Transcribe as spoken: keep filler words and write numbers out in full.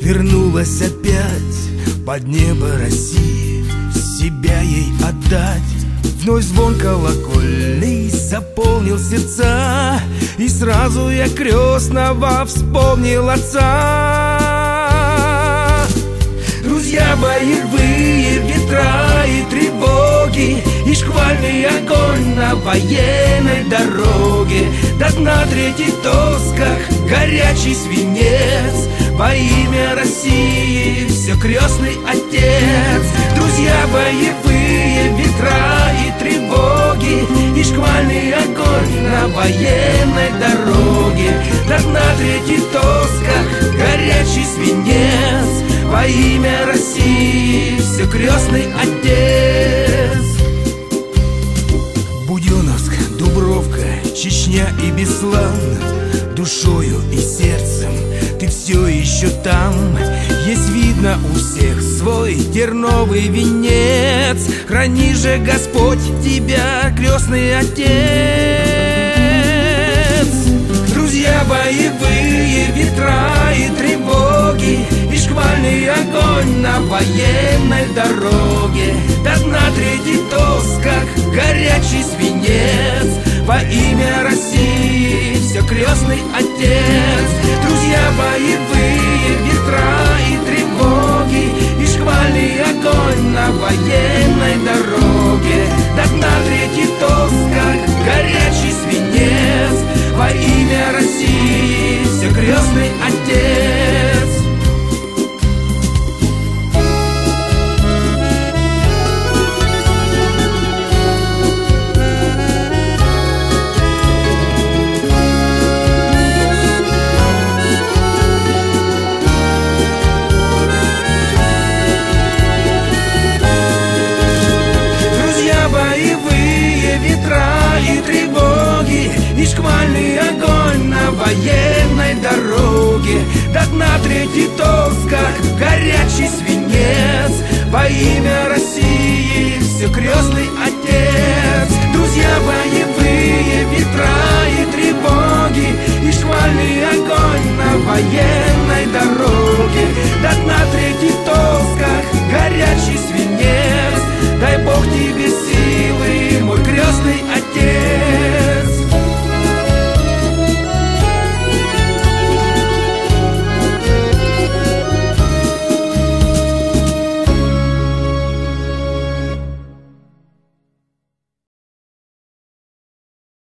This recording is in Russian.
вернулась опять под небо России, себя ей отдать. Вновь звон колокольный заполнил сердца, и сразу я крестного вспомнил отца. Друзья, боевые ветра и тревоги, и шквальный огонь на военной дороге. Так на третьих досках горячий свинец, во имя России все крестный отец. Друзья, боевые ветра и тревоги, и шквальный огонь на военной дороге. Так на третьих досках горячий свинец, во имя России все крестный отец. Буденновск, Дубровка, Чечня и Беслан, душою и сердцем ты все еще там. Есть видно у всех свой терновый венец. Храни же Господь тебя, крестный отец. Друзья, боевые ветра и тревоги, и шквальный огонь на военной дороге. Так на третьих досках горячий свинец, во имя России все крестный отец. Друзья, боевые ветра и тревоги, и шквальный огонь на военной дороге. Так на третьих досках горячий свинец, во имя России все крестный отец. И тревоги, и шквальный огонь на военной дороге. Так на третьих досках горячий свет,